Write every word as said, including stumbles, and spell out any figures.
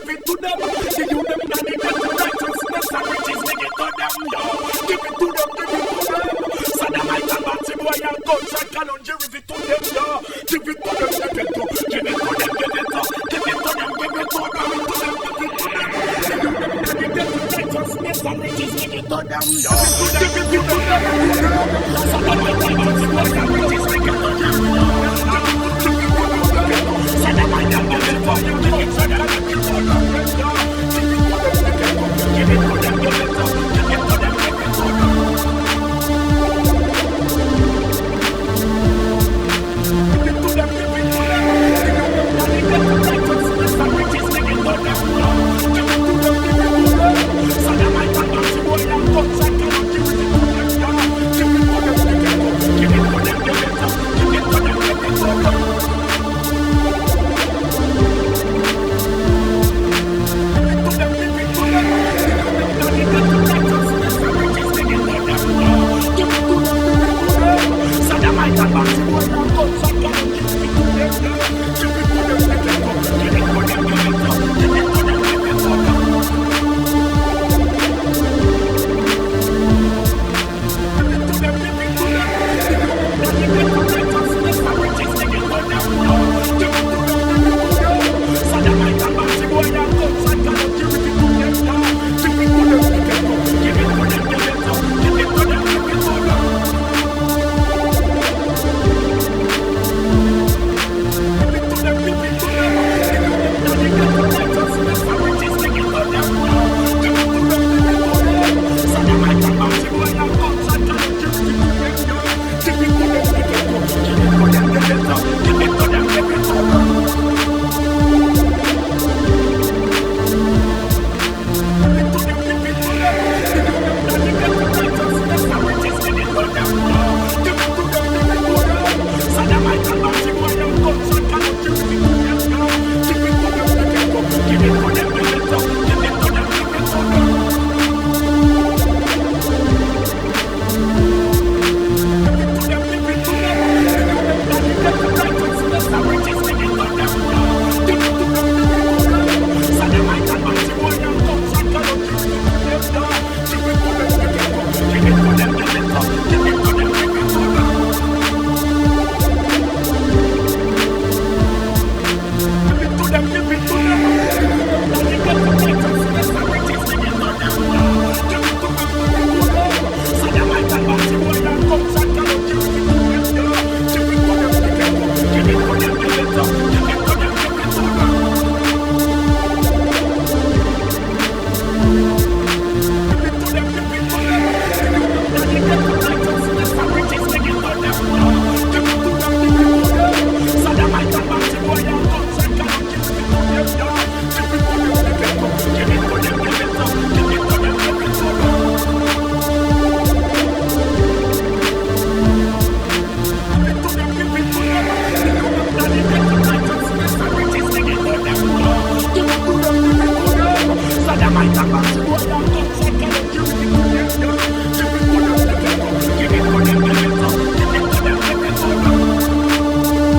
give it to them. The you them that they get the righteousness and riches, give it to them, yo. Give it to them, give it to them. Sodomite and Batty boy and gunshot cannon, give it to them, yo. Give it to them, give it to, give it to them, give it to, give it to them, give it to them, give it to them, give it to them. The you them that they get the righteousness and riches, give it to them, yo. Give it to them, give it to them. Sodomite and Batty boy and riches.